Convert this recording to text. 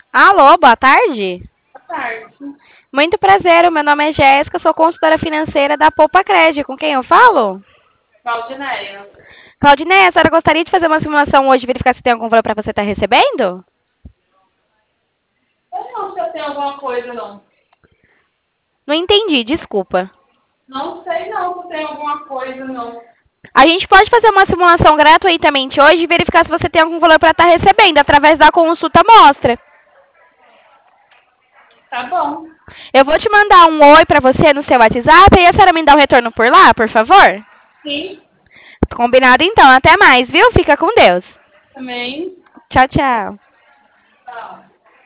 Alô, boa tarde. Boa tarde. Muito prazer, o meu nome é Jéssica, sou consultora financeira da Poupa Cred. Com quem eu falo? Valdineia. Claudineia, a senhora gostaria de fazer uma simulação hoje e verificar se tem algum valor para você estar recebendo? Eu não sei se tem alguma coisa, não. Não entendi, desculpa. Não sei não se tem alguma coisa, não. A gente pode fazer uma simulação gratuitamente hoje e verificar se você tem algum valor para estar recebendo através da consulta amostra. Tá bom. Eu vou te mandar um oi para você no seu WhatsApp e a senhora me dá um retorno por lá, por favor? Sim, Combinado então, até mais, viu? Fica com Deus. também. Tchau, tchau. Tchau.